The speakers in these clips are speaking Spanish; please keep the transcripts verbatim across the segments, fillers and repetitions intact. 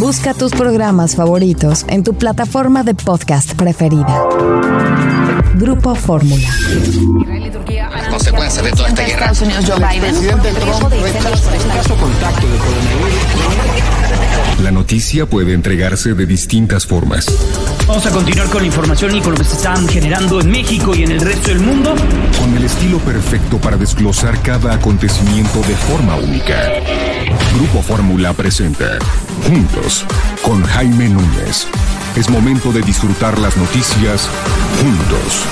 Busca tus programas favoritos en tu plataforma de podcast preferida. Grupo Fórmula. Las consecuencias de toda esta guerra. Estados Unidos, Joe Biden. Presidente Trump rechaza un caso contacto de coronavirus. La noticia puede entregarse de distintas formas. Vamos a continuar con la información y con lo que se están generando en México y en el resto del mundo. Con el estilo perfecto para desglosar cada acontecimiento de forma única. Grupo Fórmula presenta Juntos con Jaime Núñez. Es momento de disfrutar las noticias juntos.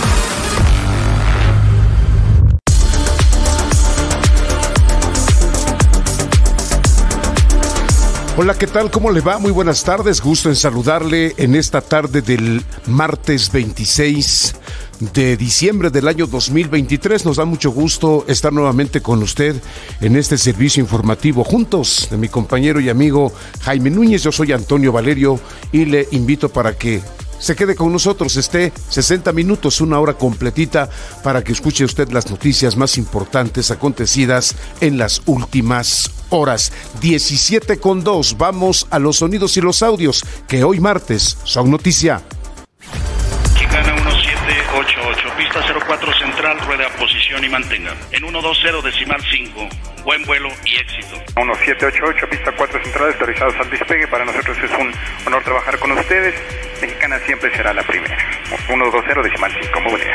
Hola, ¿qué tal? ¿Cómo le va? Muy buenas tardes. Gusto en saludarle en esta tarde del martes veintiséis de diciembre del año dos mil veintitrés. Nos da mucho gusto estar nuevamente con usted en este servicio informativo juntos de mi compañero y amigo Jaime Núñez. Yo soy Antonio Valerio y le invito para que se quede con nosotros, esté sesenta minutos, una hora completita para que escuche usted las noticias más importantes acontecidas en las últimas horas. diecisiete con dos, vamos a los sonidos y los audios que hoy martes son noticia. Chicana uno siete ocho ocho, pista cero cuatro central, rueda posición y mantenga. En uno dos cero decimal cinco, buen vuelo y éxito. uno siete ocho ocho, pista cuatro central, autorizados al despegue. Para nosotros es un honor trabajar con ustedes. Mexicana siempre será la primera. uno dos cero decimal cinco, muy buena.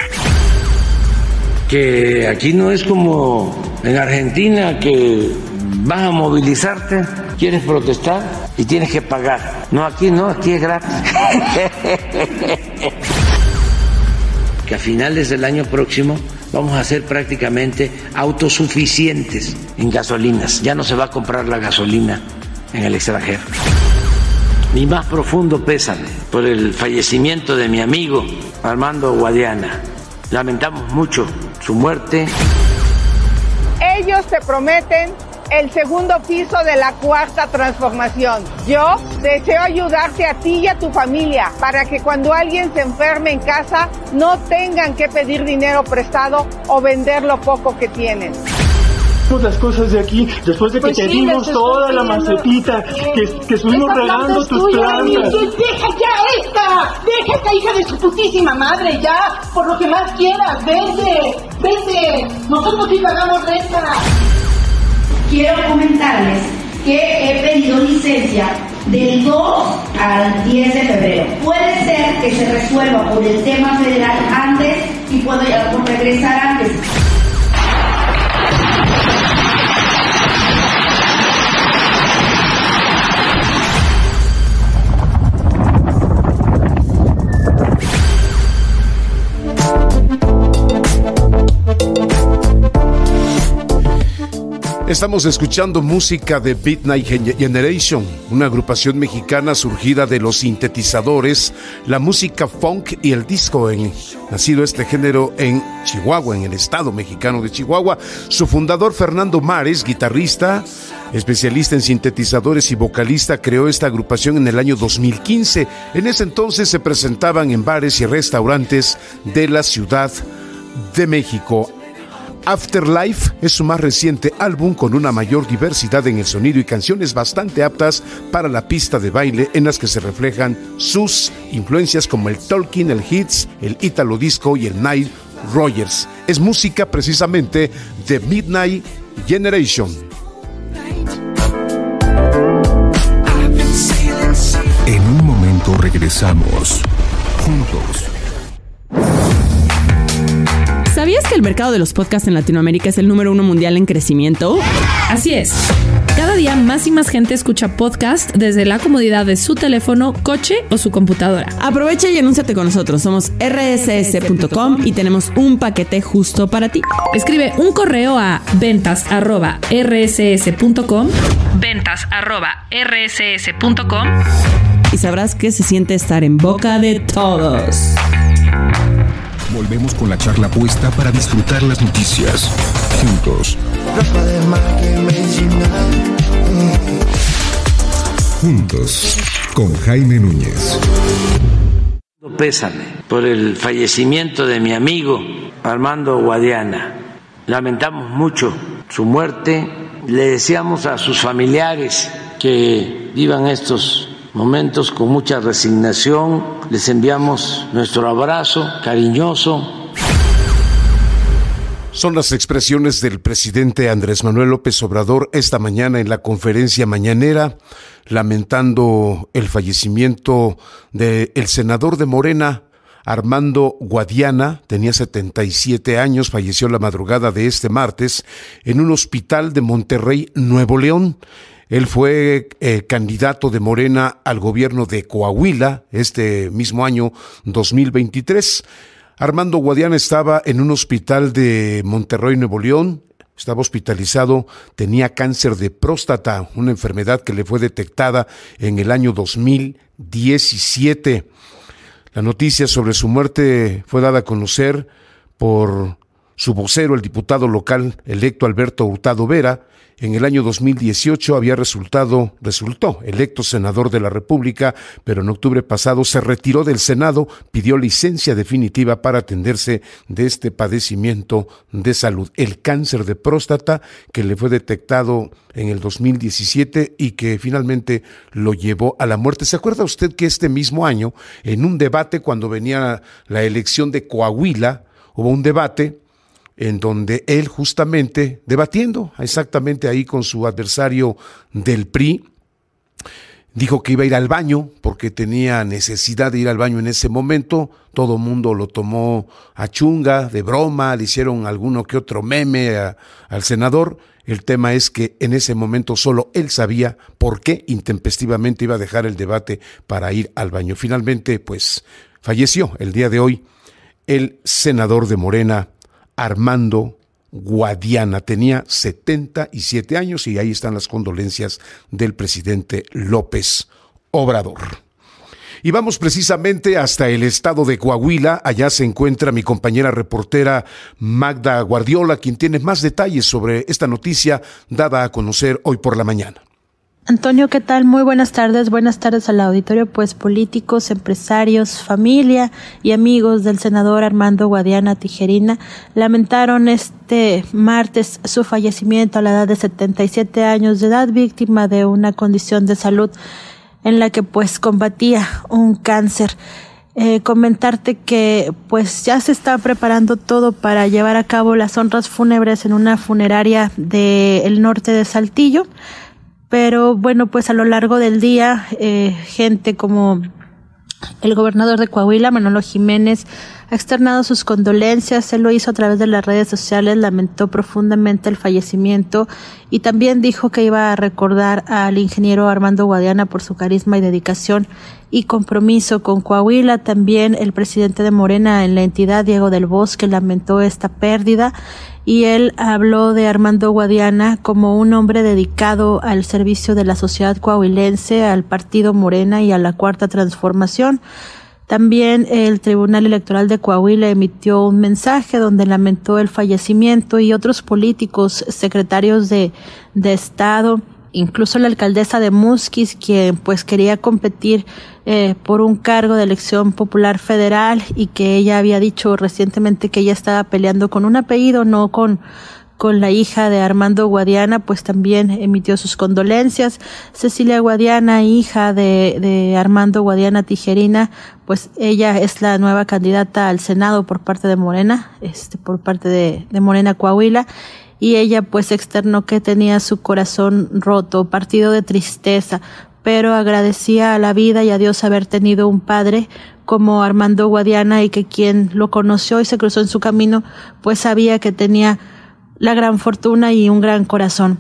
Que aquí no es como en Argentina que vas a movilizarte, quieres protestar y tienes que pagar. No, aquí no, aquí es gratis. Que a finales del año próximo vamos a ser prácticamente autosuficientes en gasolinas. Ya no se va a comprar la gasolina en el extranjero. Mi más profundo pésame por el fallecimiento de mi amigo Armando Guadiana. Lamentamos mucho su muerte. Ellos te prometen el segundo piso de la cuarta transformación. Yo deseo ayudarte a ti y a tu familia para que cuando alguien se enferme en casa no tengan que pedir dinero prestado o vender lo poco que tienen. Las cosas de aquí, después de que pues te sí, dimos toda la macetita, que, que estuvimos regando tus plantas. Deja ya esta, deja esta hija de su putísima madre, ya, por lo que más quieras, vete, vete, nosotros sí pagamos renta. Quiero comentarles que he pedido licencia del dos al diez de febrero. Puede ser que se resuelva por el tema federal antes y puedo regresar antes. Estamos escuchando música de Midnight Generation, una agrupación mexicana surgida de los sintetizadores, la música funk y el disco. En, nacido este género en Chihuahua, en el estado mexicano de Chihuahua. Su fundador, Fernando Mares, guitarrista, especialista en sintetizadores y vocalista, creó esta agrupación en el año dos mil quince. En ese entonces se presentaban en bares y restaurantes de la Ciudad de México. Afterlife es su más reciente álbum con una mayor diversidad en el sonido y canciones bastante aptas para la pista de baile, en las que se reflejan sus influencias como el talking, el hits, el italo disco y el Nile Rodgers. Es música precisamente de Midnight Generation. En un momento regresamos juntos. ¿Sabías que el mercado de los podcasts en Latinoamérica es el número uno mundial en crecimiento? Así es. Cada día más y más gente escucha podcast desde la comodidad de su teléfono, coche o su computadora. Aprovecha y anúnciate con nosotros. Somos erre ese ese punto com y tenemos un paquete justo para ti. Escribe un correo a ventas arroba erre ese ese punto com, ventas arroba erre ese ese punto com y sabrás que se siente estar en boca de todos. Volvemos con la charla puesta para disfrutar las noticias juntos. Juntos con Jaime Núñez. Pésame por el fallecimiento de mi amigo Armando Guadiana. Lamentamos mucho su muerte. Le deseamos a sus familiares que vivan estos momentos con mucha resignación. Les enviamos nuestro abrazo cariñoso. Son las expresiones del presidente Andrés Manuel López Obrador esta mañana en la conferencia mañanera, lamentando el fallecimiento del senador de Morena, Armando Guadiana. Tenía setenta y siete años, falleció la madrugada de este martes en un hospital de Monterrey, Nuevo León. Él fue eh, candidato de Morena al gobierno de Coahuila este mismo año dos mil veintitrés. Armando Guadiana estaba en un hospital de Monterrey, Nuevo León. Estaba hospitalizado, tenía cáncer de próstata, una enfermedad que le fue detectada en el año dos mil diecisiete. La noticia sobre su muerte fue dada a conocer por su vocero, el diputado local electo Alberto Hurtado Vera. En el año dos mil dieciocho había resultado, resultó electo senador de la República, pero en octubre pasado se retiró del Senado, pidió licencia definitiva para atenderse de este padecimiento de salud, el cáncer de próstata, que le fue detectado en el dos mil diecisiete y que finalmente lo llevó a la muerte. ¿Se acuerda usted que este mismo año, en un debate cuando venía la elección de Coahuila, hubo un debate en donde él justamente, debatiendo exactamente ahí con su adversario del P R I, dijo que iba a ir al baño porque tenía necesidad de ir al baño en ese momento? Todo mundo lo tomó a chunga, de broma, le hicieron alguno que otro meme a, al senador. El tema es que en ese momento solo él sabía por qué intempestivamente iba a dejar el debate para ir al baño. Finalmente, pues, falleció el día de hoy el senador de Morena, Armando Guadiana. Tenía setenta y siete años y ahí están las condolencias del presidente López Obrador. Y vamos precisamente hasta el estado de Coahuila. Allá se encuentra mi compañera reportera Magda Guardiola, quien tiene más detalles sobre esta noticia dada a conocer hoy por la mañana. Antonio, ¿qué tal? Muy buenas tardes. Buenas tardes al auditorio. Pues políticos, empresarios, familia y amigos del senador Armando Guadiana Tijerina lamentaron este martes su fallecimiento a la edad de setenta y siete años de edad, víctima de una condición de salud en la que pues combatía un cáncer. Eh, comentarte que pues ya se está preparando todo para llevar a cabo las honras fúnebres en una funeraria del norte de Saltillo. Pero bueno, pues a lo largo del día, eh, gente como el gobernador de Coahuila, Manolo Jiménez, ha externado sus condolencias. Él lo hizo a través de las redes sociales, lamentó profundamente el fallecimiento y también dijo que iba a recordar al ingeniero Armando Guadiana por su carisma y dedicación y compromiso con Coahuila. También el presidente de Morena en la entidad, Diego del Bosque, lamentó esta pérdida. Y él habló de Armando Guadiana como un hombre dedicado al servicio de la sociedad coahuilense, al partido Morena y a la Cuarta Transformación. También el Tribunal Electoral de Coahuila emitió un mensaje donde lamentó el fallecimiento y otros políticos, secretarios de, de Estado, incluso la alcaldesa de Musquis, quien pues quería competir eh, por un cargo de elección popular federal y que ella había dicho recientemente que ella estaba peleando con un apellido, no con con la hija de Armando Guadiana, pues también emitió sus condolencias. Cecilia Guadiana, hija de, de Armando Guadiana Tijerina, pues ella es la nueva candidata al Senado por parte de Morena, este, por parte de, de Morena Coahuila. Y ella pues externó que tenía su corazón roto, partido de tristeza, pero agradecía a la vida y a Dios haber tenido un padre como Armando Guadiana y que quien lo conoció y se cruzó en su camino, pues sabía que tenía la gran fortuna y un gran corazón.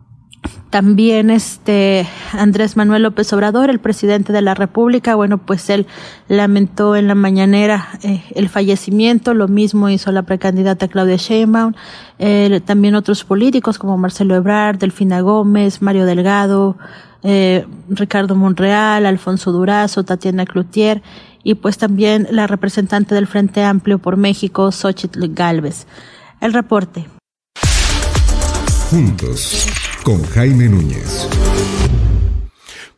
También este Andrés Manuel López Obrador, el presidente de la República, bueno, pues él lamentó en la mañanera eh, el fallecimiento, lo mismo hizo la precandidata Claudia Sheinbaum, eh, también otros políticos como Marcelo Ebrard, Delfina Gómez, Mario Delgado, eh, Ricardo Monreal, Alfonso Durazo, Tatiana Cloutier y pues también la representante del Frente Amplio por México, Xóchitl Gálvez. El reporte. Juntos, con Jaime Núñez.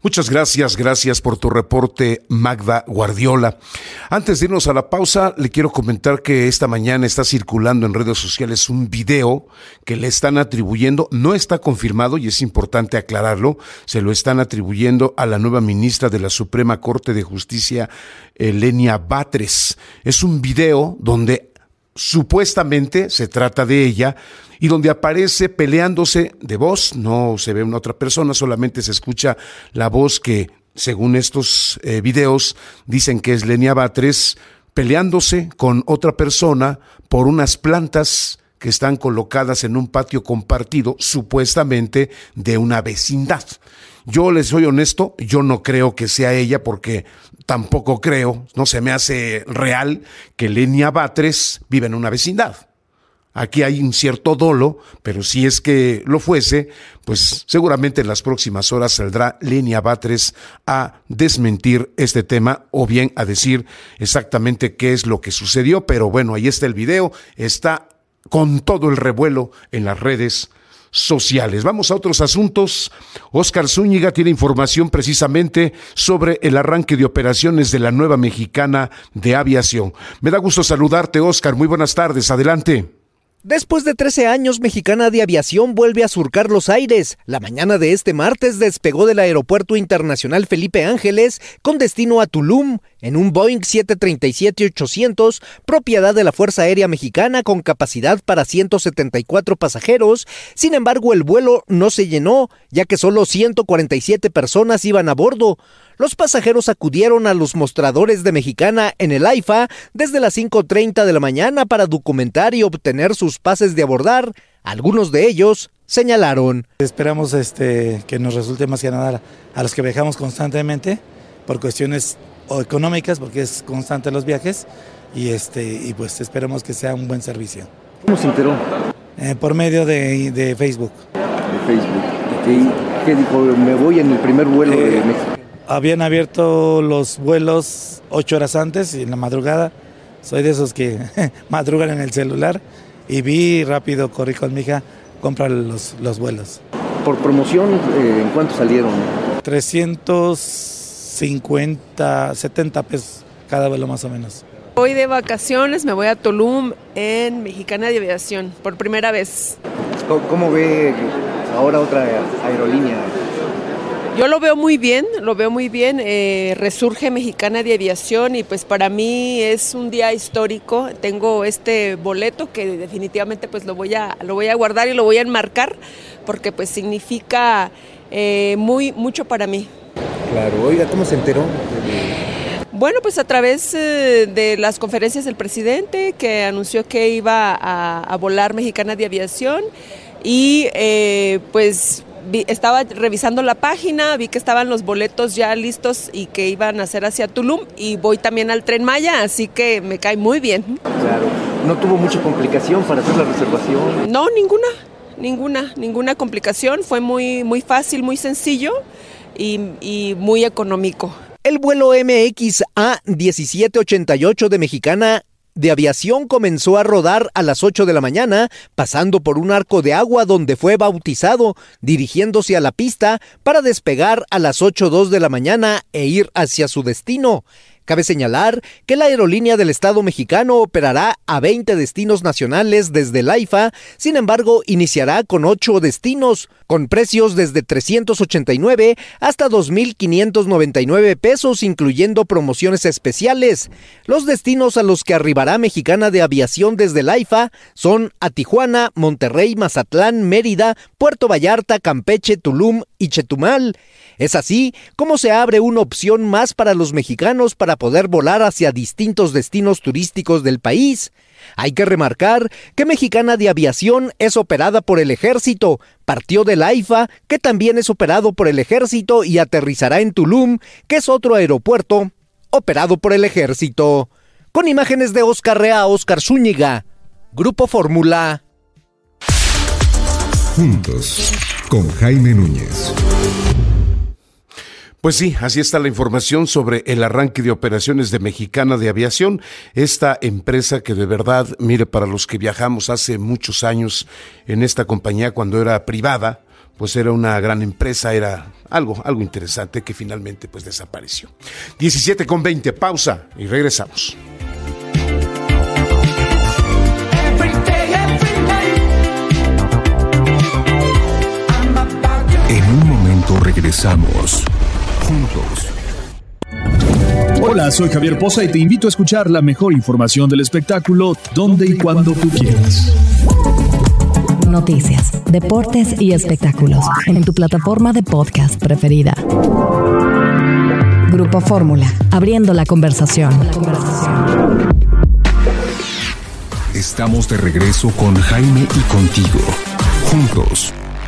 Muchas gracias, gracias por tu reporte, Magda Guardiola. Antes de irnos a la pausa, le quiero comentar que esta mañana está circulando en redes sociales un video que le están atribuyendo, no está confirmado y es importante aclararlo, se lo están atribuyendo a la nueva ministra de la Suprema Corte de Justicia, Lenia Batres. Es un video donde supuestamente se trata de ella y donde aparece peleándose de voz, no se ve una otra persona, solamente se escucha la voz que, según estos eh, videos, dicen que es Lenia Batres, peleándose con otra persona por unas plantas que están colocadas en un patio compartido, supuestamente de una vecindad. Yo les soy honesto, yo no creo que sea ella porque tampoco creo, no se me hace real que Lenia Batres viva en una vecindad. Aquí hay un cierto dolo, pero si es que lo fuese, pues seguramente en las próximas horas saldrá Lenia Batres a desmentir este tema o bien a decir exactamente qué es lo que sucedió. Pero bueno, ahí está el video, está con todo el revuelo en las redes sociales. Vamos a otros asuntos. Óscar Zúñiga tiene información precisamente sobre el arranque de operaciones de la nueva Mexicana de Aviación. Me da gusto saludarte, Óscar. Muy buenas tardes. Adelante. Después de trece años, Mexicana de Aviación vuelve a surcar los aires. La mañana de este martes despegó del Aeropuerto Internacional Felipe Ángeles con destino a Tulum en un Boeing siete treinta y siete ochocientos, propiedad de la Fuerza Aérea Mexicana con capacidad para ciento setenta y cuatro pasajeros. Sin embargo, el vuelo no se llenó, ya que solo ciento cuarenta y siete personas iban a bordo. Los pasajeros acudieron a los mostradores de Mexicana en el AIFA desde las cinco treinta de la mañana para documentar y obtener sus pases de abordar. Algunos de ellos señalaron: esperamos este, que nos resulte más que nada a los que viajamos constantemente por cuestiones económicas, porque es constante los viajes, y, este, y pues esperamos que sea un buen servicio. ¿Cómo se enteró? Eh, por medio de, de Facebook. De Facebook. ¿Qué, qué dijo? Me voy en el primer vuelo eh, de México. Habían abierto los vuelos ocho horas antes y en la madrugada. Soy de esos que madrugan en el celular y vi rápido, corrí con mi hija, comprar los, los vuelos. ¿Por promoción eh, en cuánto salieron? trescientos cincuenta, setenta pesos cada vuelo más o menos. Voy de vacaciones, me voy a Tulum en Mexicana de Aviación, por primera vez. ¿Cómo, cómo ve ahora otra aerolínea? Yo lo veo muy bien, lo veo muy bien, eh, resurge Mexicana de Aviación y pues para mí es un día histórico. Tengo este boleto que definitivamente pues lo voy a, lo voy a guardar y lo voy a enmarcar porque pues significa eh, muy, mucho para mí. Claro, oiga, ¿cómo se enteró? Bueno, pues a través eh, de las conferencias del presidente que anunció que iba a, a volar Mexicana de Aviación y eh, pues vi, estaba revisando la página, vi que estaban los boletos ya listos y que iban a ser hacia Tulum y voy también al Tren Maya, así que me cae muy bien. Claro, ¿no tuvo mucha complicación para hacer la reservación? No, ninguna, ninguna, ninguna complicación, fue muy, muy fácil, muy sencillo y, y muy económico. El vuelo M X A diecisiete ochenta y ocho de Mexicana de Aviación comenzó a rodar a las ocho de la mañana, pasando por un arco de agua donde fue bautizado, dirigiéndose a la pista para despegar a las ocho dos de la mañana e ir hacia su destino. Cabe señalar que la aerolínea del Estado mexicano operará a veinte destinos nacionales desde el AIFA, sin embargo, iniciará con ocho destinos, con precios desde trescientos ochenta y nueve hasta dos mil quinientos noventa y nueve pesos, incluyendo promociones especiales. Los destinos a los que arribará Mexicana de Aviación desde el AIFA son a Tijuana, Monterrey, Mazatlán, Mérida, Puerto Vallarta, Campeche, Tulum y Chetumal. Es así como se abre una opción más para los mexicanos para poder volar hacia distintos destinos turísticos del país. Hay que remarcar que Mexicana de Aviación es operada por el Ejército, partió del AIFA, que también es operado por el Ejército y aterrizará en Tulum, que es otro aeropuerto operado por el Ejército. Con imágenes de Óscar Rea, Óscar Zúñiga, Grupo Fórmula. Juntos, con Jaime Núñez. Pues sí, así está la información sobre el arranque de operaciones de Mexicana de Aviación, esta empresa que de verdad, mire, para los que viajamos hace muchos años en esta compañía cuando era privada, pues era una gran empresa, era algo, algo interesante que finalmente pues desapareció. diecisiete con veinte, pausa y regresamos. En un momento regresamos, juntos. Hola, soy Javier Poza y te invito a escuchar la mejor información del espectáculo donde y cuando tú quieras. Noticias, deportes y espectáculos en tu plataforma de podcast preferida. Grupo Fórmula, abriendo la conversación. Estamos de regreso con Jaime y contigo, juntos.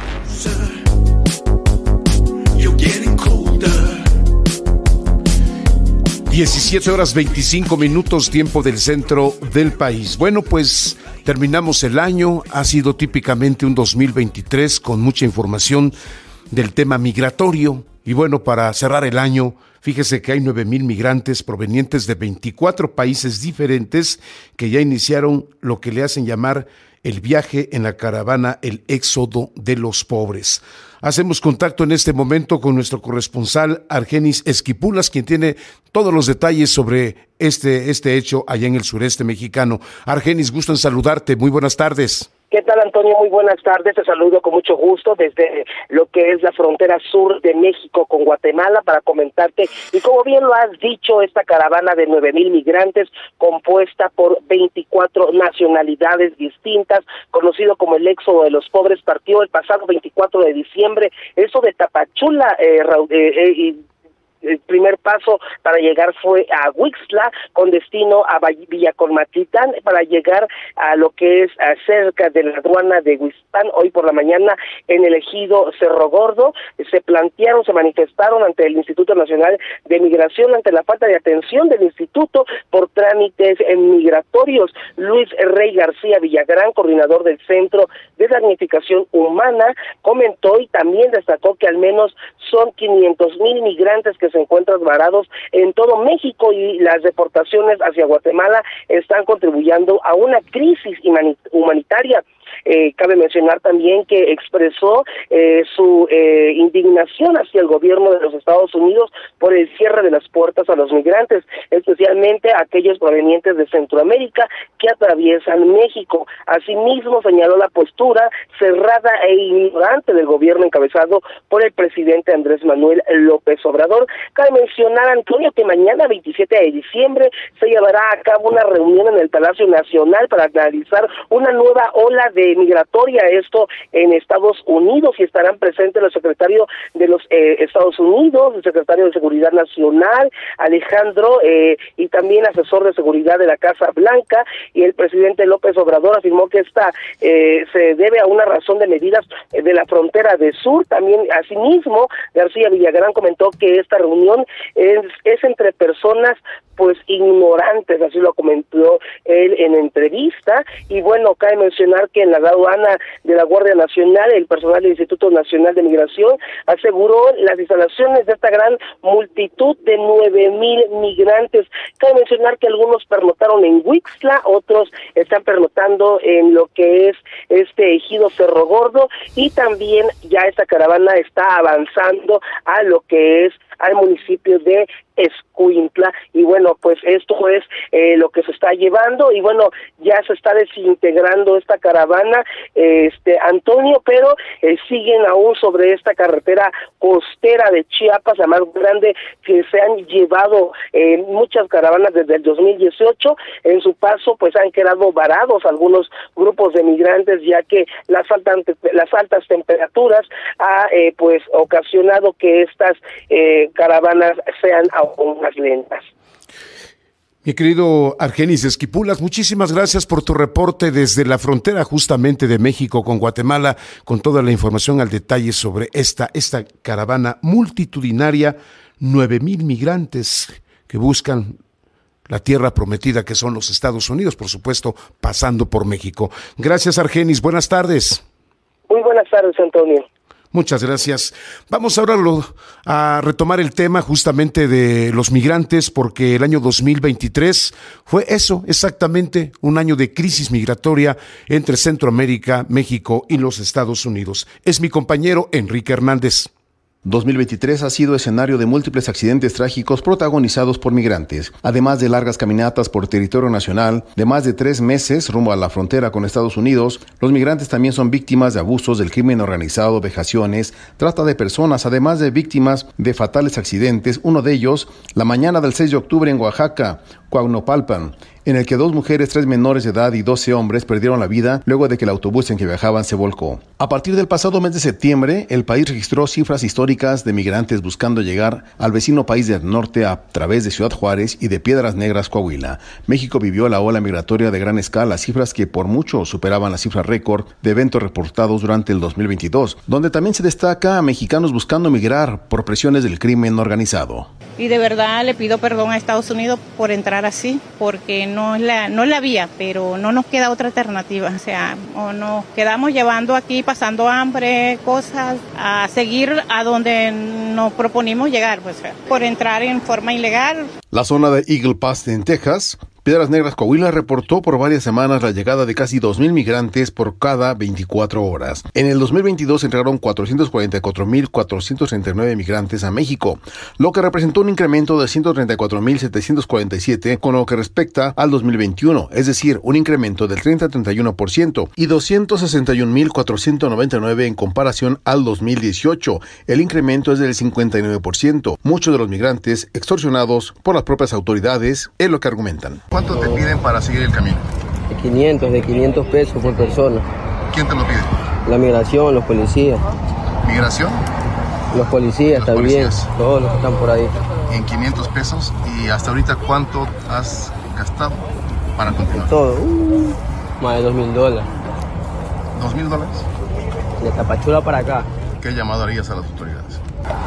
diecisiete horas veinticinco minutos, tiempo del centro del país. Bueno, pues terminamos el año, ha sido típicamente un dos mil veintitrés con mucha información del tema migratorio. Y bueno, para cerrar el año, fíjese que hay nueve mil migrantes provenientes de veinticuatro países diferentes que ya iniciaron lo que le hacen llamar el viaje en la caravana El Éxodo de los Pobres. Hacemos contacto en este momento con nuestro corresponsal Argenis Esquipulas, quien tiene todos los detalles sobre este, este hecho allá en el sureste mexicano. Argenis, gusto en saludarte. Muy buenas tardes. ¿Qué tal, Antonio? Muy buenas tardes. Te saludo con mucho gusto desde lo que es la frontera sur de México con Guatemala para comentarte. Y como bien lo has dicho, esta caravana de nueve mil migrantes compuesta por veinticuatro nacionalidades distintas, conocido como el Éxodo de los Pobres, partió el pasado veinticuatro de diciembre, eso de Tapachula, eh, eh, eh, y el primer paso para llegar fue a Huixtla, con destino a Villacolmatlitán, para llegar a lo que es a cerca de la aduana de Huixpan. Hoy por la mañana en el ejido Cerro Gordo se plantearon, se manifestaron ante el Instituto Nacional de Migración ante la falta de atención del instituto por trámites migratorios. Luis Rey García Villagrán, coordinador del Centro de Damnificación Humana, comentó y también destacó que al menos son quinientos mil migrantes que se encuentran varados en todo México y las deportaciones hacia Guatemala están contribuyendo a una crisis humanitaria. Eh, cabe mencionar también que expresó eh, su eh, indignación hacia el gobierno de los Estados Unidos por el cierre de las puertas a los migrantes, especialmente a aquellos provenientes de Centroamérica que atraviesan México. Asimismo, señaló la postura cerrada e ignorante del gobierno encabezado por el presidente Andrés Manuel López Obrador. Cabe mencionar, Antonio, que mañana, veintisiete de diciembre, se llevará a cabo una reunión en el Palacio Nacional para analizar una nueva ola de migratoria, esto en Estados Unidos, y estarán presentes el secretario de los eh, Estados Unidos, el secretario de Seguridad Nacional, Alejandro, eh, y también asesor de seguridad de la Casa Blanca, y el presidente López Obrador afirmó que esta eh, se debe a una razón de medidas eh, de la frontera de sur. También, asimismo, García Villagrán comentó que esta reunión es, es entre personas pues ignorantes, así lo comentó él en entrevista. Y bueno, cabe mencionar que en la aduana de la Guardia Nacional, el personal del Instituto Nacional de Migración aseguró las instalaciones de esta gran multitud de nueve mil migrantes. Cabe mencionar que algunos pernotaron en Huixtla, otros están pernotando en lo que es este ejido Cerro Gordo, y también ya esta caravana está avanzando a lo que es al municipio de Escuintla. Y bueno, pues esto es eh, lo que se está llevando, y bueno, ya se está desintegrando esta caravana, eh, este Antonio, pero eh, siguen aún sobre esta carretera costera de Chiapas, la más grande que se han llevado eh, muchas caravanas desde el dos mil dieciocho. En su paso pues han quedado varados algunos grupos de migrantes, ya que las altas, las altas temperaturas ha eh, pues ocasionado que estas eh, caravanas sean aún más lentas. Mi querido Argenis Esquipulas, muchísimas gracias por tu reporte desde la frontera justamente de México con Guatemala, con toda la información al detalle sobre esta, esta caravana multitudinaria, nueve mil migrantes que buscan la tierra prometida que son los Estados Unidos, por supuesto, pasando por México. Gracias, Argenis, buenas tardes. Muy buenas tardes, Antonio. Muchas gracias. Vamos ahora lo, a retomar el tema justamente de los migrantes, porque el año dos mil veintitrés fue eso, exactamente, un año de crisis migratoria entre Centroamérica, México y los Estados Unidos. Es mi compañero Enrique Hernández. dos mil veintitrés ha sido escenario de múltiples accidentes trágicos protagonizados por migrantes, además de largas caminatas por territorio nacional de más de tres meses rumbo a la frontera con Estados Unidos. Los migrantes también son víctimas de abusos del crimen organizado, vejaciones, trata de personas, además de víctimas de fatales accidentes, uno de ellos la mañana del seis de octubre en Oaxaca, Coagnopalpan, en el que dos mujeres, tres menores de edad y doce hombres perdieron la vida luego de que el autobús en que viajaban se volcó. A partir del pasado mes de septiembre, el país registró cifras históricas de migrantes buscando llegar al vecino país del norte a través de Ciudad Juárez y de Piedras Negras, Coahuila. México vivió la ola migratoria de gran escala, cifras que por mucho superaban la cifra récord de eventos reportados durante el dos mil veintidós, donde también se destaca a mexicanos buscando migrar por presiones del crimen organizado. Y de verdad le pido perdón a Estados Unidos por entrar así, porque no es la, no es la vía, pero no nos queda otra alternativa. O sea, o nos quedamos llevando aquí, pasando hambre, cosas, a seguir a donde nos proponimos llegar, pues, por entrar en forma ilegal. La zona de Eagle Pass en Texas, Piedras Negras, Coahuila, reportó por varias semanas la llegada de casi dos mil migrantes por cada veinticuatro horas. En el dos mil veintidós entraron cuatrocientos cuarenta y cuatro mil cuatrocientos treinta y nueve migrantes a México, lo que representó un incremento de ciento treinta y cuatro mil setecientos cuarenta y siete con lo que respecta al dos mil veintiuno, es decir, un incremento del treinta a treinta y uno por ciento y doscientos sesenta y un mil cuatrocientos noventa y nueve en comparación al dos mil dieciocho. El incremento es del cincuenta y nueve por ciento. Muchos de los migrantes extorsionados por las propias autoridades es lo que argumentan. ¿Cuánto te piden para seguir el camino? De quinientos, de quinientos pesos por persona. ¿Quién te lo pide? La migración, los policías. ¿Migración? Los policías los también, policías. Todos los que están por ahí. En quinientos pesos, y hasta ahorita ¿cuánto has gastado para continuar? Todo, uh, más de dos mil dólares. ¿Dos mil dólares? De Tapachula para acá. ¿Qué llamado harías a las autoridades?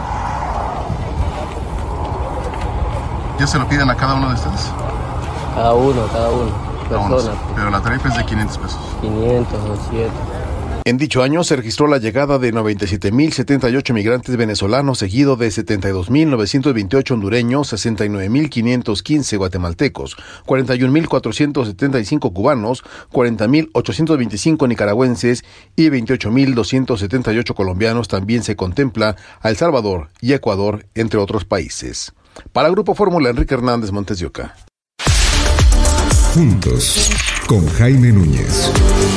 ¿Ya se lo piden a cada uno de ustedes? Cada uno, cada uno, persona. Pero la tarifa es de quinientos pesos. quinientos, doscientos. En dicho año se registró la llegada de noventa y siete mil setenta y ocho migrantes venezolanos, seguido de setenta y dos mil novecientos veintiocho hondureños, sesenta y nueve mil quinientos quince guatemaltecos, cuarenta y un mil cuatrocientos setenta y cinco cubanos, cuarenta mil ochocientos veinticinco nicaragüenses y veintiocho mil doscientos setenta y ocho colombianos. También se contempla a El Salvador y Ecuador, entre otros países. Para Grupo Fórmula, Enrique Hernández, Montes de Oca. Juntos, con Jaime Núñez.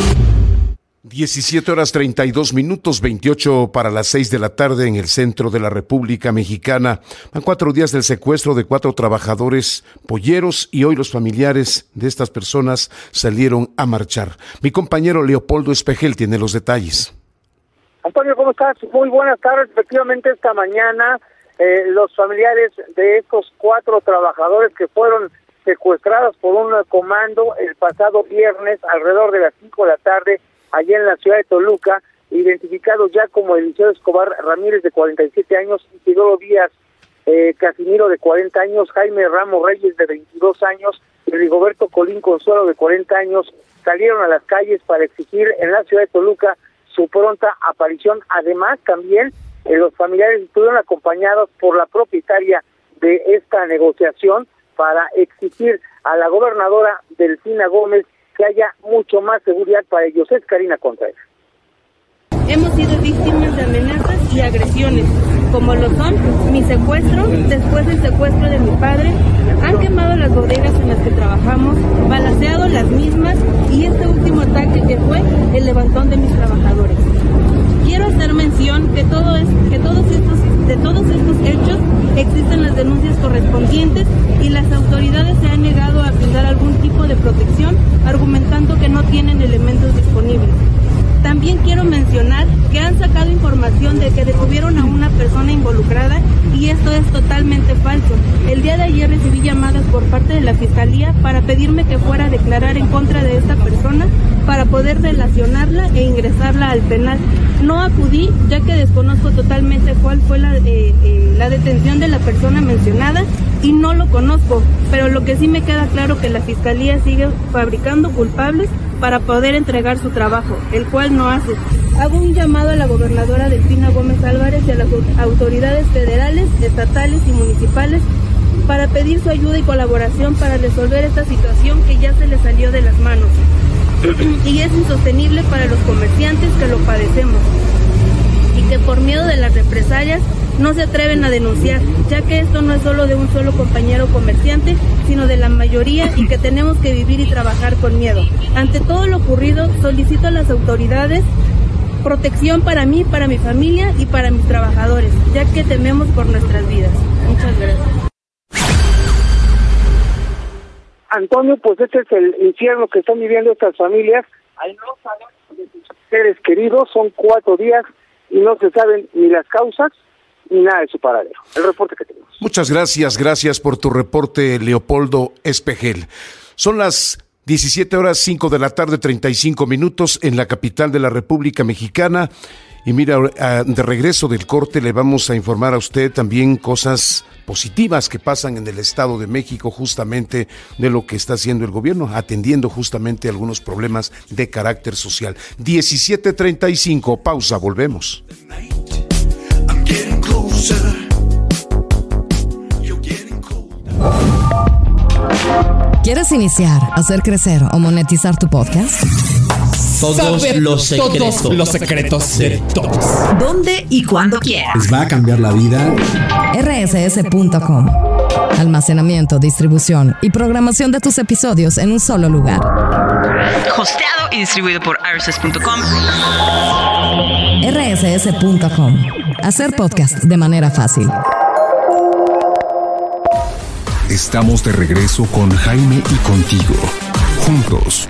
diecisiete horas treinta y dos minutos, veintiocho para las seis de la tarde en el centro de la República Mexicana. Van cuatro días del secuestro de cuatro trabajadores polleros y hoy los familiares de estas personas salieron a marchar. Mi compañero Leopoldo Espejel tiene los detalles. Antonio, ¿cómo estás? Muy buenas tardes. Efectivamente, esta mañana eh, los familiares de estos cuatro trabajadores que fueron secuestrados por un comando el pasado viernes alrededor de las cinco de la tarde allá en la ciudad de Toluca, identificados ya como Eliseo Escobar Ramírez, de cuarenta y siete años, Isidoro Díaz eh, Casimiro, de cuarenta años, Jaime Ramos Reyes, de veintidós años, y Rigoberto Colín Consuelo, de cuarenta años, salieron a las calles para exigir en la ciudad de Toluca su pronta aparición. Además, también eh, los familiares estuvieron acompañados por la propietaria de esta negociación para exigir a la gobernadora Delfina Gómez que haya mucho más seguridad para ellos. Es Karina Contreras. Hemos sido víctimas de amenazas y agresiones, como lo son mi secuestro, después del secuestro de mi padre, han quemado las bodegas en las que trabajamos, balaceado las mismas y este último ataque que fue el levantón de mis trabajadores. Quiero hacer mención que todo es, que todos estos, de todos estos hechos existen las denuncias correspondientes y las autoridades se han negado a brindar algún tipo de protección, argumentando que no tienen elementos disponibles. También quiero mencionar que han sacado información de que detuvieron a una persona involucrada y esto es totalmente falso. El día de ayer recibí llamadas por parte de la Fiscalía para pedirme que fuera a declarar en contra de esta persona para poder relacionarla e ingresarla al penal. No acudí ya que desconozco totalmente cuál fue la, eh, eh, la detención de la persona mencionada y no lo conozco, pero lo que sí me queda claro que la Fiscalía sigue fabricando culpables para poder entregar su trabajo, el cual no hace. Hago un llamado a la gobernadora Delfina Gómez Álvarez y a las autoridades federales, estatales y municipales para pedir su ayuda y colaboración para resolver esta situación que ya se le salió de las manos y es insostenible para los comerciantes que lo padecemos y que por miedo de las represalias no se atreven a denunciar, ya que esto no es solo de un solo compañero comerciante, sino de la mayoría y que tenemos que vivir y trabajar con miedo. Ante todo lo ocurrido, solicito a las autoridades protección para mí, para mi familia y para mis trabajadores, ya que tememos por nuestras vidas. Muchas gracias. Antonio, pues este es el infierno que están viviendo estas familias. Ahí no saben de sus seres queridos, son cuatro días y no se saben ni las causas ni nada de su paradero. El reporte que tenemos. Muchas gracias, gracias por tu reporte, Leopoldo Espejel. Son las diecisiete horas cinco de la tarde, treinta y cinco minutos en la capital de la República Mexicana. Y mira, de regreso del corte le vamos a informar a usted también cosas positivas que pasan en el Estado de México, justamente de lo que está haciendo el gobierno, atendiendo justamente algunos problemas de carácter social. diecisiete treinta y cinco, pausa, volvemos. ¿Quieres iniciar, hacer crecer o monetizar tu podcast? Todos Saber los secretos. todos los secretos de todos. ¿Dónde y cuándo quieras? Les va a cambiar la vida. R S S punto com. Almacenamiento, distribución y programación de tus episodios en un solo lugar. Hosteado y distribuido por R S S punto com. R S S punto com. Hacer podcast de manera fácil. Estamos de regreso con Jaime y contigo. Juntos.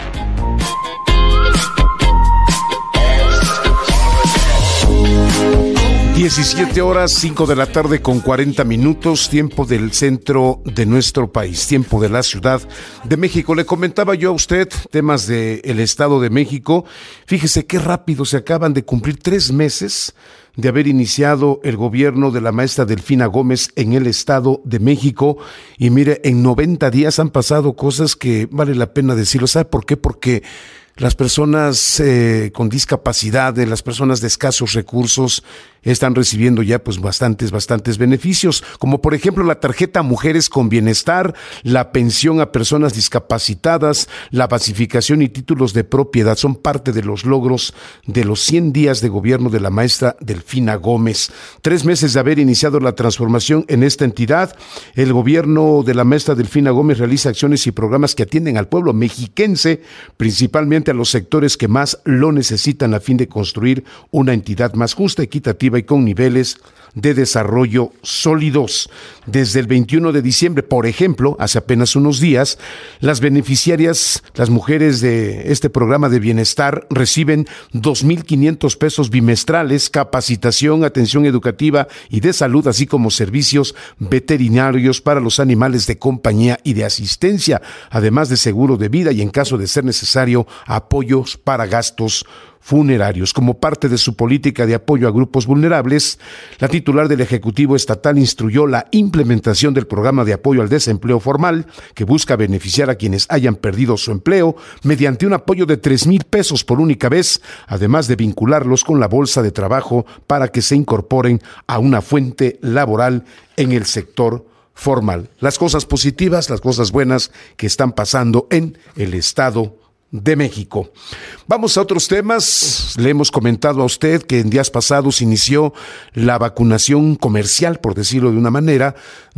diecisiete horas, cinco de la tarde con cuarenta minutos, tiempo del centro de nuestro país, tiempo de la Ciudad de México. Le comentaba yo a usted temas del Estado de México. Fíjese qué rápido se acaban de cumplir tres meses de haber iniciado el gobierno de la maestra Delfina Gómez en el Estado de México. Y mire, en noventa días han pasado cosas que vale la pena decirlo. ¿Sabe por qué? Porque las personas eh, con discapacidad, las personas de escasos recursos, están recibiendo ya pues bastantes, bastantes beneficios, como por ejemplo la tarjeta Mujeres con Bienestar, la pensión a personas discapacitadas, la basificación y títulos de propiedad. Son parte de los logros de los cien días de gobierno de la maestra Delfina Gómez. Tres meses de haber iniciado la transformación en esta entidad, el gobierno de la maestra Delfina Gómez realiza acciones y programas que atienden al pueblo mexiquense, principalmente a los sectores que más lo necesitan a fin de construir una entidad más justa, equitativa y con niveles de desarrollo sólidos. Desde el veintiuno de diciembre, por ejemplo, hace apenas unos días, las beneficiarias, las mujeres de este programa de bienestar, reciben dos mil quinientos pesos bimestrales, capacitación, atención educativa y de salud, así como servicios veterinarios para los animales de compañía y de asistencia, además de seguro de vida y, en caso de ser necesario, apoyos para gastos funerarios. Como parte de su política de apoyo a grupos vulnerables, la titular del Ejecutivo Estatal instruyó la implementación del programa de apoyo al desempleo formal, que busca beneficiar a quienes hayan perdido su empleo mediante un apoyo de tres mil pesos por única vez, además de vincularlos con la bolsa de trabajo para que se incorporen a una fuente laboral en el sector formal. Las cosas positivas, las cosas buenas que están pasando en el Estado de México. Vamos a otros temas. Le hemos comentado a usted que en días pasados inició la vacunación comercial, por decirlo de una manera,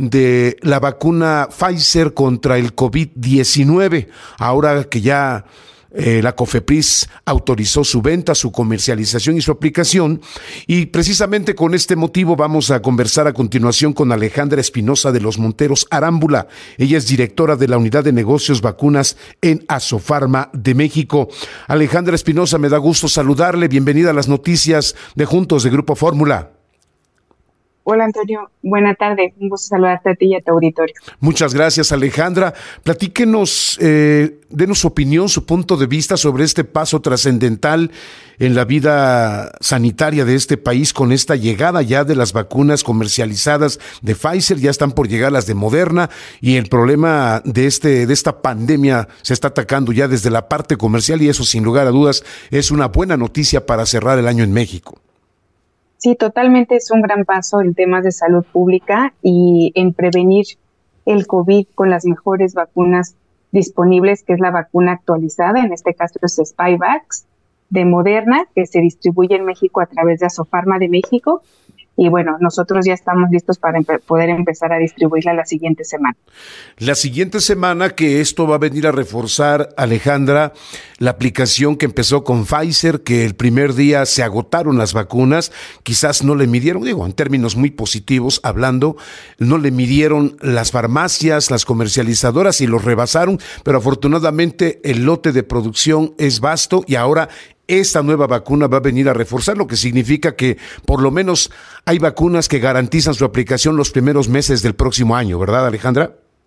de la vacuna Pfizer contra el COVID diecinueve. Ahora que ya Eh, la COFEPRIS autorizó su venta, su comercialización y su aplicación, y precisamente con este motivo vamos a conversar a continuación con Alejandra Espinosa de los Monteros Arámbula. Ella es directora de la Unidad de Negocios Vacunas en Asofarma de México. Alejandra Espinosa, me da gusto saludarle. Bienvenida a las noticias de Juntos de Grupo Fórmula. Hola Antonio, buena tarde, un gusto saludarte a ti y a tu auditorio. Muchas gracias, Alejandra. Platíquenos, eh, denos su opinión, su punto de vista sobre este paso trascendental en la vida sanitaria de este país con esta llegada ya de las vacunas comercializadas de Pfizer. Ya están por llegar las de Moderna, y el problema de este de esta pandemia se está atacando ya desde la parte comercial, y eso sin lugar a dudas es una buena noticia para cerrar el año en México. Sí, totalmente, es un gran paso en temas de salud pública y en prevenir el COVID con las mejores vacunas disponibles, que es la vacuna actualizada, en este caso es Spikevax de Moderna, que se distribuye en México a través de Asofarma de México, y bueno, nosotros ya estamos listos para empe- poder empezar a distribuirla la siguiente semana. La siguiente semana, que esto va a venir a reforzar, Alejandra, la aplicación que empezó con Pfizer, que el primer día se agotaron las vacunas, quizás no le midieron, digo, en términos muy positivos hablando, no le midieron las farmacias, las comercializadoras y los rebasaron, pero afortunadamente el lote de producción es vasto y ahora esta nueva vacuna va a venir a reforzar, lo que significa que por lo menos hay vacunas que garantizan su aplicación los primeros meses del próximo año, ¿verdad, Alejandra?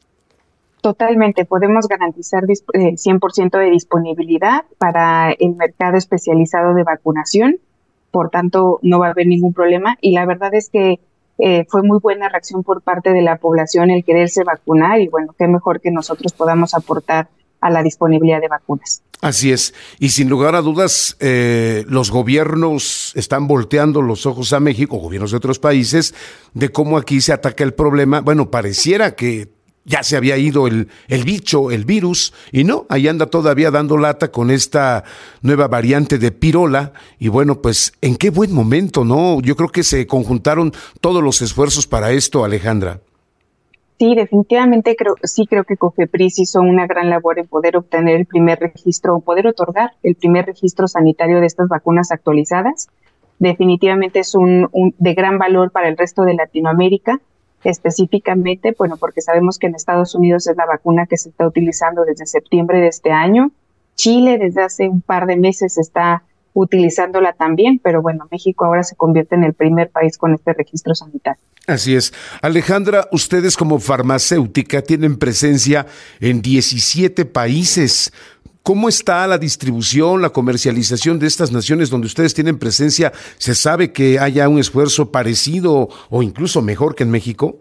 Totalmente, podemos garantizar eh, cien por ciento de disponibilidad para el mercado especializado de vacunación, por tanto no va a haber ningún problema, y la verdad es que eh, fue muy buena reacción por parte de la población el quererse vacunar, y bueno, qué mejor que nosotros podamos aportar a la disponibilidad de vacunas. Así es, y sin lugar a dudas, eh, los gobiernos están volteando los ojos a México, gobiernos de otros países, de cómo aquí se ataca el problema. Bueno, pareciera que ya se había ido el, el bicho, el virus, y no, ahí anda todavía dando lata con esta nueva variante de pirola, y bueno, pues, ¿en qué buen momento, no? Yo creo que se conjuntaron todos los esfuerzos para esto, Alejandra. Sí, definitivamente creo, sí creo que COFEPRIS hizo una gran labor en poder obtener el primer registro, poder otorgar el primer registro sanitario de estas vacunas actualizadas. Definitivamente es un, un de gran valor para el resto de Latinoamérica, específicamente, bueno, porque sabemos que en Estados Unidos es la vacuna que se está utilizando desde septiembre de este año. Chile desde hace un par de meses está utilizándola también, pero bueno, México ahora se convierte en el primer país con este registro sanitario. Así es. Alejandra, ustedes como farmacéutica tienen presencia en diecisiete países. ¿Cómo está la distribución, la comercialización de estas naciones donde ustedes tienen presencia? ¿Se sabe que haya un esfuerzo parecido o incluso mejor que en México?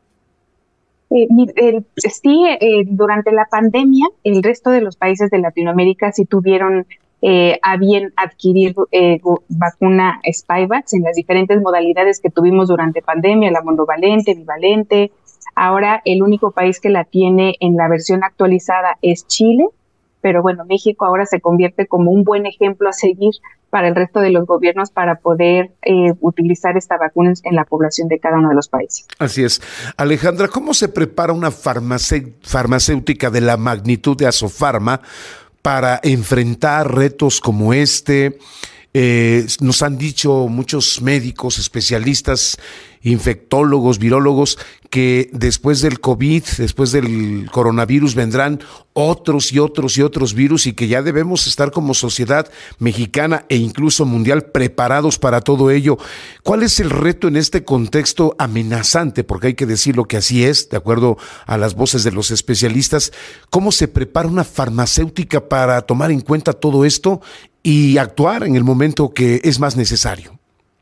Eh, el, sí, eh, durante la pandemia, el resto de los países de Latinoamérica sí tuvieron eh, a bien adquirir eh, vacuna Spikevax en las diferentes modalidades que tuvimos durante pandemia, la monovalente, bivalente. Ahora el único país que la tiene en la versión actualizada es Chile, pero bueno, México ahora se convierte como un buen ejemplo a seguir para el resto de los gobiernos para poder eh, utilizar esta vacuna en la población de cada uno de los países. Así es. Alejandra, ¿cómo se prepara una farmacé- farmacéutica de la magnitud de Asofarma para enfrentar retos como este? Eh, nos han dicho muchos médicos, especialistas, infectólogos, virólogos, que después del COVID, después del coronavirus, vendrán otros y otros y otros virus y que ya debemos estar como sociedad mexicana e incluso mundial preparados para todo ello. ¿Cuál es el reto en este contexto amenazante? Porque hay que decirlo que así es, de acuerdo a las voces de los especialistas. ¿Cómo se prepara una farmacéutica para tomar en cuenta todo esto y actuar en el momento que es más necesario?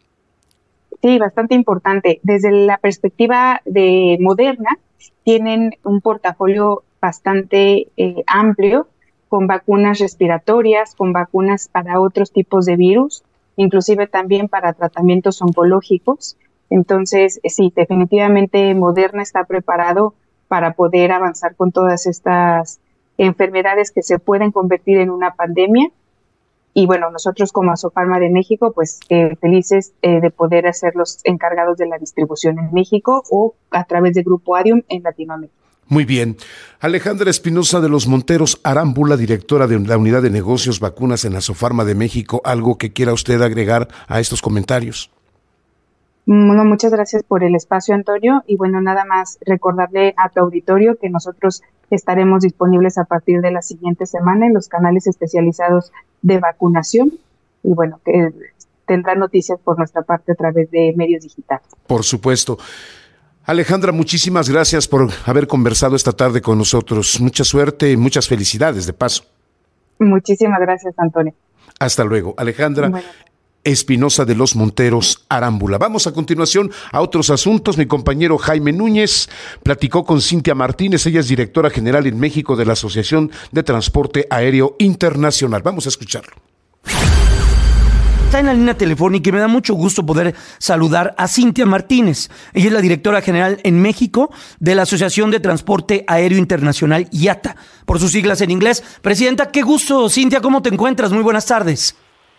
Sí, bastante importante. Desde la perspectiva de Moderna, tienen un portafolio bastante eh, amplio con vacunas respiratorias, con vacunas para otros tipos de virus, inclusive también para tratamientos oncológicos. Entonces, sí, definitivamente Moderna está preparado para poder avanzar con todas estas enfermedades que se pueden convertir en una pandemia. Y bueno, nosotros como Asofarma de México, pues eh, felices eh, de poder ser los encargados de la distribución en México o a través de Grupo Adium en Latinoamérica. Muy bien. Alejandra Espinosa de los Monteros Arámbula, directora de la Unidad de Negocios Vacunas en Asofarma de México, ¿algo que quiera usted agregar a estos comentarios? Bueno, muchas gracias por el espacio, Antonio. Y bueno, nada más recordarle a tu auditorio que nosotros estaremos disponibles a partir de la siguiente semana en los canales especializados de vacunación. Y bueno, que tendrá noticias por nuestra parte a través de medios digitales. Por supuesto. Alejandra, muchísimas gracias por haber conversado esta tarde con nosotros. Mucha suerte y muchas felicidades de paso. Muchísimas gracias, Antonio. Hasta luego. Alejandra bueno. Espinosa de los Monteros Arámbula. Vamos a continuación a otros asuntos. Mi compañero Jaime Núñez platicó con Cintia Martínez. Ella es directora general en México de la Asociación de Transporte Aéreo Internacional. Vamos a escucharlo. Está en la línea telefónica y me da mucho gusto poder saludar a Cintia Martínez. Ella es la directora general en México de la Asociación de Transporte Aéreo Internacional, I A T A, por sus siglas en inglés. Presidenta, qué gusto. Cintia, ¿cómo te encuentras? Muy buenas tardes.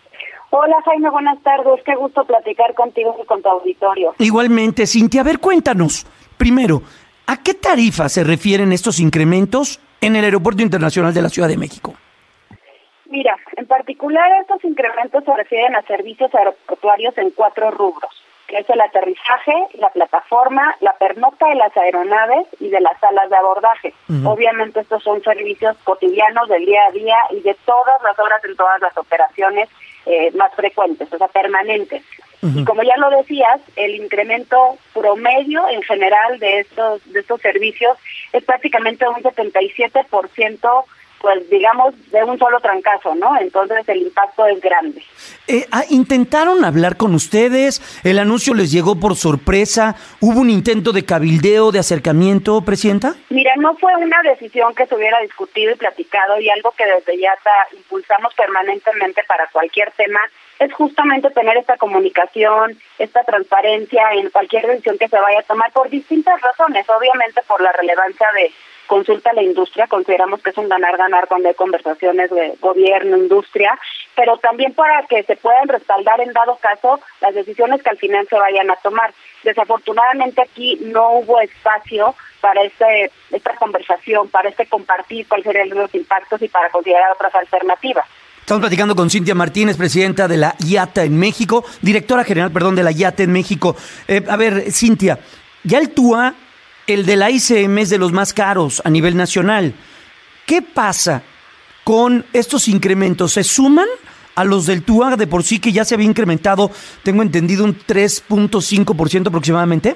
Hola Jaime, buenas tardes, qué gusto platicar contigo y con tu auditorio. Igualmente, Cintia, a ver, cuéntanos, primero, ¿a qué tarifa se refieren estos incrementos en el Aeropuerto Internacional de la Ciudad de México? Mira, en particular estos incrementos se refieren a servicios aeroportuarios en cuatro rubros, que es el aterrizaje, la plataforma, la pernocta de las aeronaves y de las salas de abordaje. Uh-huh. Obviamente estos son servicios cotidianos del día a día y de todas las horas en todas las operaciones eh, más frecuentes, o sea, permanentes. Uh-huh. Y como ya lo decías, el incremento promedio en general de estos de estos servicios es prácticamente un setenta y siete por ciento, pues digamos, de un solo trancazo, ¿no? Entonces el impacto es grande. Eh, ¿Intentaron hablar con ustedes? ¿El anuncio les llegó por sorpresa? ¿Hubo un intento de cabildeo, de acercamiento, Presidenta? Mira, no fue una decisión que se hubiera discutido y platicado, y algo que desde I A T A impulsamos permanentemente para cualquier tema es justamente tener esta comunicación, esta transparencia en cualquier decisión que se vaya a tomar por distintas razones. Obviamente por la relevancia de consulta a la industria, consideramos que es un ganar-ganar cuando hay conversaciones de gobierno, industria, pero también para que se puedan respaldar en dado caso las decisiones que al final se vayan a tomar. Desafortunadamente aquí no hubo espacio para este, esta conversación, para este compartir cuáles serían los impactos y para considerar otras alternativas. Estamos platicando con Cintia Martínez, presidenta de la I A T A en México, directora general, perdón, de la I A T A en México. Eh, a ver, Cintia, ya el T U A, el de la I C M, es de los más caros a nivel nacional. ¿Qué pasa con estos incrementos? ¿Se suman a los del T U A de por sí, que ya se había incrementado, tengo entendido, un tres punto cinco por ciento aproximadamente?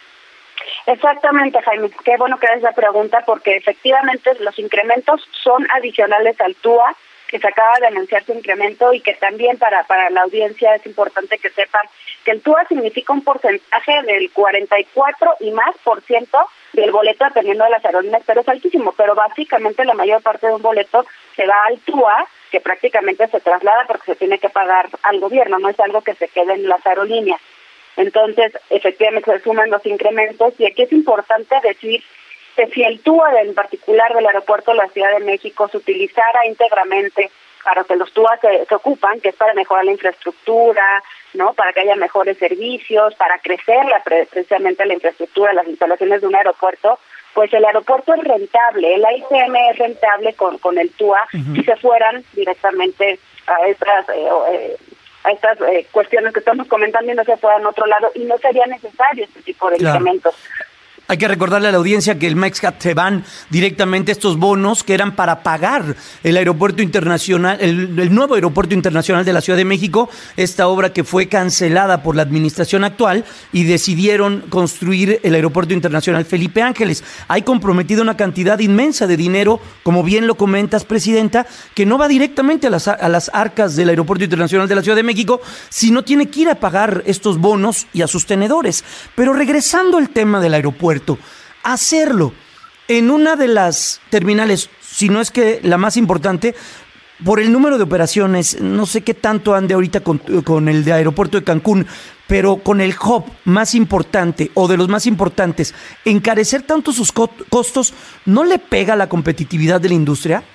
Exactamente, Jaime. Qué bueno que haces la pregunta, porque efectivamente los incrementos son adicionales al T U A, que se acaba de anunciar su incremento, y que también para, para la audiencia es importante que sepan que el T U A significa un porcentaje del cuarenta y cuatro y más por ciento del boleto dependiendo de las aerolíneas, pero es altísimo, pero básicamente la mayor parte de un boleto se va al T U A, que prácticamente se traslada porque se tiene que pagar al gobierno, no es algo que se quede en las aerolíneas. Entonces, efectivamente se suman los incrementos, y aquí es importante decir que si el T U A en particular del aeropuerto de la Ciudad de México se utilizara íntegramente para que los T U A se, se ocupan, que es para mejorar la infraestructura, ¿no? Para que haya mejores servicios, para crecer la, precisamente la infraestructura, las instalaciones de un aeropuerto, pues el aeropuerto es rentable, el A I C M es rentable con, con el T U A, uh-huh. Si se fueran directamente a estas eh, eh, a estas eh, cuestiones que estamos comentando y no se fueran a otro lado, y no sería necesario este tipo de claro. incrementos. Hay que recordarle a la audiencia que el MexCat se van directamente estos bonos que eran para pagar el aeropuerto internacional, el, el nuevo aeropuerto internacional de la Ciudad de México, esta obra que fue cancelada por la administración actual, y decidieron construir el aeropuerto internacional Felipe Ángeles. Hay comprometida una cantidad inmensa de dinero, como bien lo comentas, Presidenta, que no va directamente a las, a las arcas del aeropuerto internacional de la Ciudad de México, sino tiene que ir a pagar estos bonos y a sus tenedores. Pero regresando al tema del aeropuerto, hacerlo en una de las terminales, si no es que la más importante, por el número de operaciones, no sé qué tanto ande ahorita con, con el de aeropuerto de Cancún, pero con el hub más importante o de los más importantes, encarecer tanto sus co- costos, ¿no le pega a la competitividad de la industria?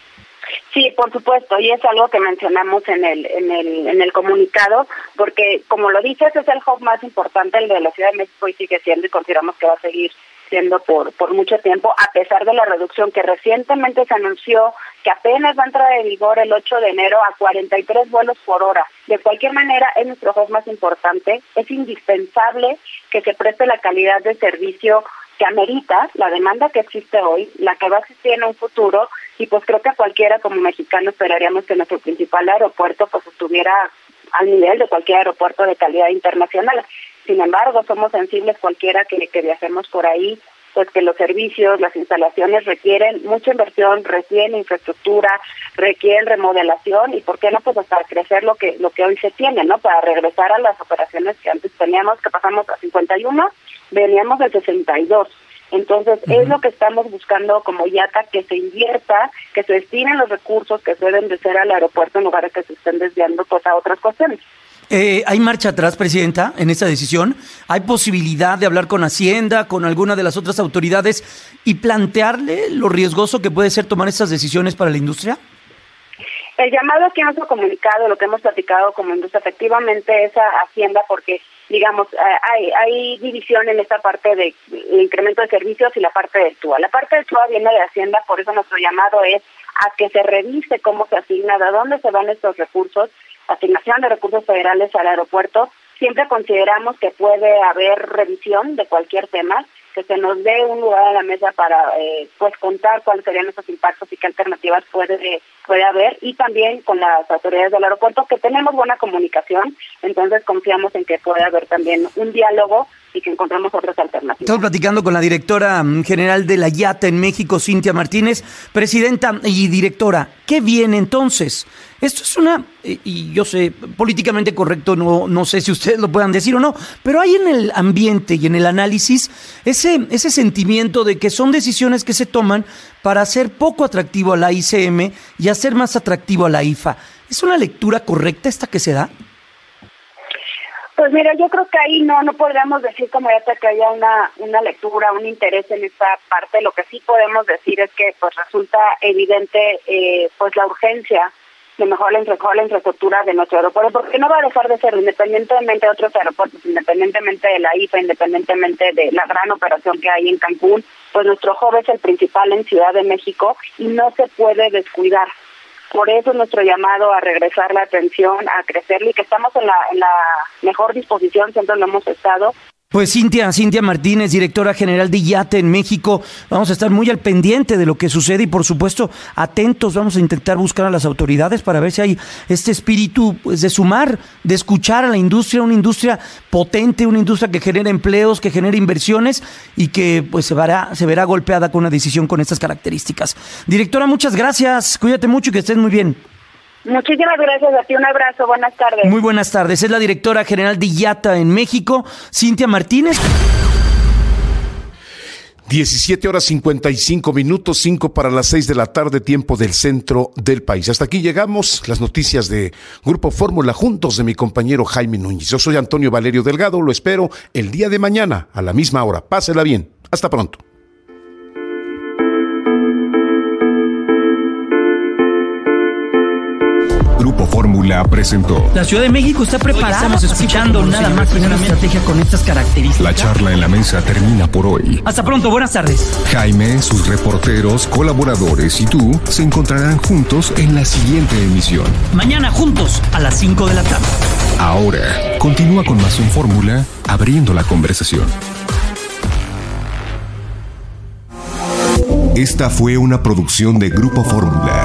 Sí, por supuesto, y es algo que mencionamos en el en el en el comunicado, porque como lo dices, es el hub más importante, el de la Ciudad de México, y sigue siendo, y consideramos que va a seguir siendo por por mucho tiempo, a pesar de la reducción que recientemente se anunció, que apenas va a entrar en vigor el ocho de enero a cuarenta y tres vuelos por hora. De cualquier manera, es nuestro hub más importante, es indispensable que se preste la calidad de servicio que amerita la demanda que existe hoy, la que va a existir en un futuro, y pues creo que cualquiera como mexicano esperaríamos que nuestro principal aeropuerto pues estuviera al nivel de cualquier aeropuerto de calidad internacional. Sin embargo, somos sensibles cualquiera que, que viajemos por ahí, pues que los servicios, las instalaciones requieren mucha inversión, requieren infraestructura, requieren remodelación, y por qué no pues hasta crecer lo que lo que hoy se tiene, ¿no? Para regresar a las operaciones que antes teníamos, que pasamos a cincuenta y uno, veníamos de sesenta y dos. Entonces, uh-huh. es lo que estamos buscando como I A T A, que se invierta, que se destinen los recursos que deben de ser al aeropuerto en lugar de que se estén desviando pues a otras cuestiones. Eh, ¿Hay marcha atrás, Presidenta, en esta decisión? ¿Hay posibilidad de hablar con Hacienda, con alguna de las otras autoridades y plantearle lo riesgoso que puede ser tomar estas decisiones para la industria? el llamado aquí en nuestro comunicado, lo que hemos platicado como industria, efectivamente es a Hacienda, porque digamos, hay, hay división en esta parte de el incremento de servicios y la parte del T U A. La parte del T U A viene de Hacienda, por eso nuestro llamado es a que se revise cómo se asigna, de dónde se van estos recursos, asignación de recursos federales al aeropuerto. Siempre consideramos que puede haber revisión de cualquier tema, que se nos dé un lugar a la mesa para eh, pues contar cuáles serían esos impactos y qué alternativas puede puede haber, y también con las autoridades del aeropuerto, que tenemos buena comunicación, entonces confiamos en que pueda haber también un diálogo y que encontremos otras alternativas. Estamos platicando con la directora general de la I A T A en México, Cintia Martínez. Presidenta y directora, ¿qué viene entonces? Esto es una, y yo sé, políticamente correcto, no, no sé si ustedes lo puedan decir o no, pero hay en el ambiente y en el análisis ese, ese sentimiento de que son decisiones que se toman para hacer poco atractivo a la I C M y hacer más atractivo a la I F A. ¿Es una lectura correcta esta que se da? Pues mira, yo creo que ahí no no podríamos decir como ya que haya una una lectura, un interés en esta parte. Lo que sí podemos decir es que pues resulta evidente eh, pues la urgencia de mejorar la, mejorar la infraestructura de nuestro aeropuerto, porque no va a dejar de ser, independientemente de otros aeropuertos, independientemente de la I F A, independientemente de la gran operación que hay en Cancún, pues nuestro hub es el principal en Ciudad de México y no se puede descuidar. Por eso es nuestro llamado a regresar la atención, a crecerle, y que estamos en la, en la mejor disposición, siempre lo hemos estado. Pues Cintia, Cintia Martínez, directora general de I A T A en México, vamos a estar muy al pendiente de lo que sucede y por supuesto atentos, vamos a intentar buscar a las autoridades para ver si hay este espíritu pues, de sumar, de escuchar a la industria, una industria potente, una industria que genera empleos, que genera inversiones y que pues se verá, se verá golpeada con una decisión con estas características. Directora, muchas gracias, cuídate mucho y que estés muy bien. Muchísimas gracias a ti, un abrazo, buenas tardes. Muy buenas tardes, es la directora general de I A T A en México, Cintia Martínez. diecisiete horas cincuenta y cinco minutos, cinco para las seis de la tarde, tiempo del centro del país. Hasta aquí llegamos, las noticias de Grupo Fórmula, juntos de mi compañero Jaime Núñez. Yo soy Antonio Valerio Delgado, lo espero el día de mañana a la misma hora. Pásela bien, hasta pronto. Grupo Fórmula presentó. La Ciudad de México está preparada. Hoy estamos escuchando nada más que una estrategia con estas características. La charla en la mesa termina por hoy. Hasta pronto, buenas tardes. Jaime, sus reporteros, colaboradores y tú se encontrarán juntos en la siguiente emisión. Mañana juntos a las cinco de la tarde. Ahora, continúa con más en Fórmula, abriendo la conversación. Esta fue una producción de Grupo Fórmula.